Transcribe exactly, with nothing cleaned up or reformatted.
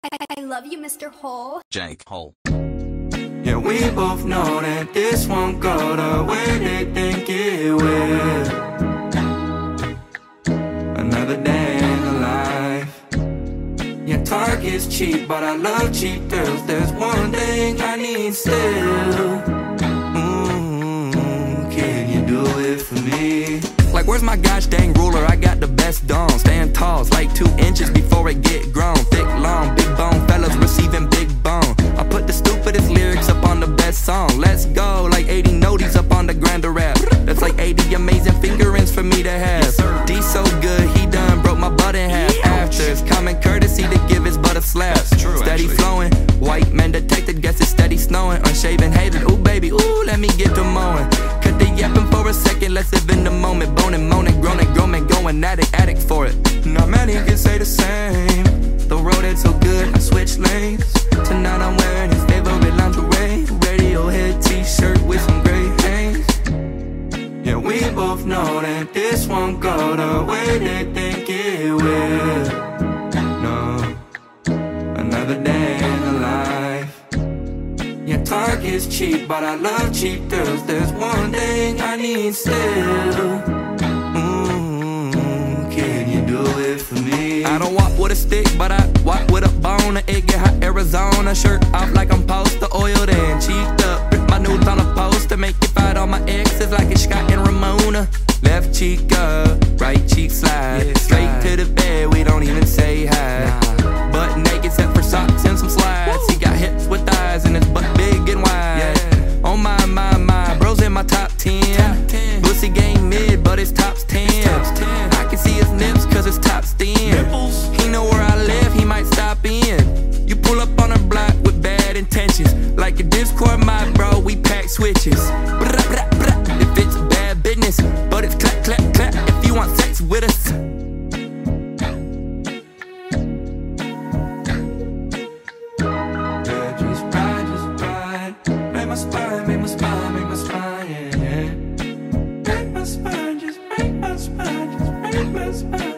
I, I love you, Mister Hole. Jake Hole. Yeah, we both know that this won't go the way they think it will. Another day in the life. Yeah, Target's cheap, but I love cheap thrills. There's one thing I need still. Mmm, can you do it for me? Like, where's my gosh dang ruler? I got the best dong. Stand tall, it's like two inches before it get grown. Thick, long, big bone fellas receiving big bone. I put the stupidest lyrics up on the best song. Let's go, like eighty noties up on the grander rap. That's like eighty amazing fingerings for me to have. Yes, D so good, he done broke my butt in half. After it's common courtesy to give his butt a slap. True, steady actually. Flowing, white man detected, guess it's steady snowing. Unshaven haven, ooh baby, ooh let me get to mowing. Cut the yapping for a second, let's live in the moment. Boning, moaning, groaning, groaning, going addict, addict for it. Not many can say the same. The road ain't so good, I switch lanes. Tonight I'm wearing his favorite lingerie. Radiohead t-shirt with some gray haze. Yeah, we both know that this won't go the way they think it will. No, another day in the life. Yeah, Target's cheap, but I love cheap thrills. There's one thing I need still. Mmm, can you do it for me? I don't walk with a stick, but I walk with a bone. It get hot, Arizona. Shirt off like I'm poster oiled and cheeked up. Rip my nudes on a poster, make it fight on my exes like it's Scott and Ramona. Left cheek up, right cheek slide. Yeah, straight slide to the bed, we don't even say hi. Nah. Butt naked except for socks and some slides. Woo. He got hips with thighs and his butt big and wide. Yeah. Oh my, my, my, bros in my top ten. Top ten. Pussy game mid, but his top's ten. His top's ten. I can see his nips cause his top's thin. Nipples. He know where I live, he might stop in. You pull up on a block with bad intentions. Like a Discord mob, bro, we pack switches. Bra, bra, bra. If it's bad business, but it's clap, clap, clap if you want sex with us. Yeah, just ride, just ride. Make my spine, make my spine, make my spine, yeah, yeah. Make my spine, just make my spine, just make my spine.